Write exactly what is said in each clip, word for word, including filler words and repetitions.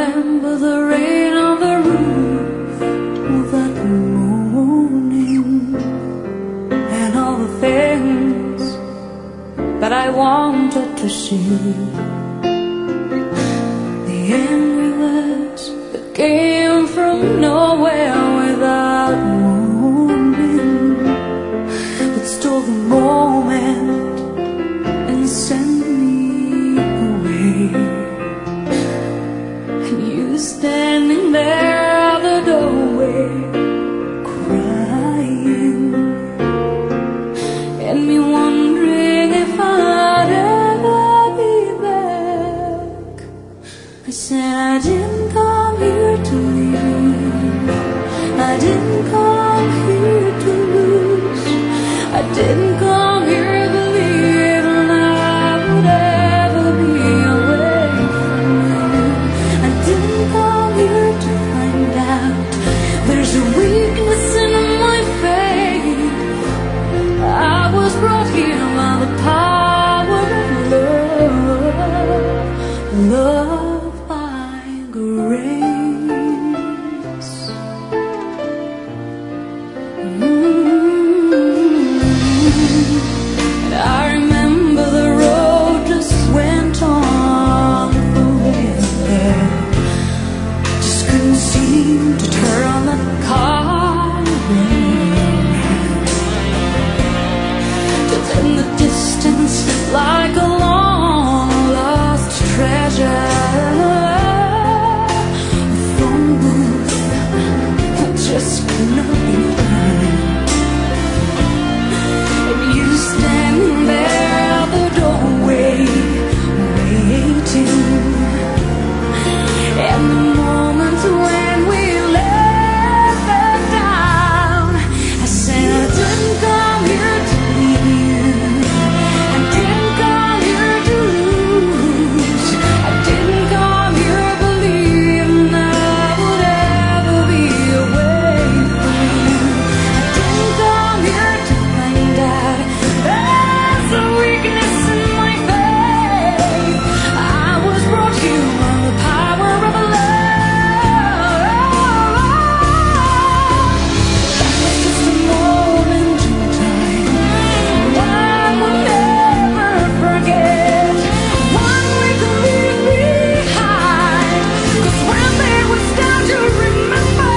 remember the rain on the roof that morning, and all the things that I wanted to see. The endless that came from nowhere without warning, that stole the moment and sent me away. And you standing there at the doorway, crying, and me wondering if I'd ever be back. I said I didn't come here to leave, I didn't come here to lose, I didn't come here believing I would ever be away from you. I didn't come here to find out there's a weakness in my faith. I was brought here by the power of love, love by grace. Mm-hmm. And I remember the road just went on forever. Just couldn't seem to turn the car around. But in the distance, like a long lost treasure, a phone booth just could not be found. And you standing there at the doorway, waiting. And the moment when we let that down, I said I didn't come here to leave you, I didn't come here to lose, I didn't come here believing I would ever be away from you. I didn't come here to find out there's a weakness in my faith. I was brought here by the power of love. That was just a moment in time, one we'll never forget, one we can leave behind. 'Cause when there was time to remember,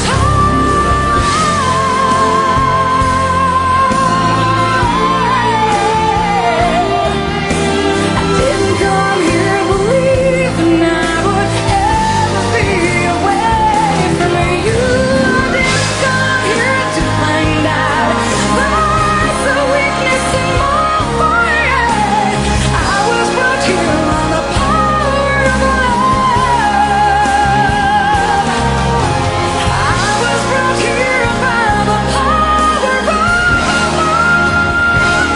I didn't come here believing I would ever be away from you. I didn't come here to find out there's a weakness in my faith. I was brought here by the power of love. I was brought here by the power of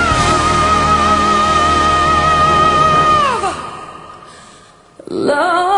love. Love.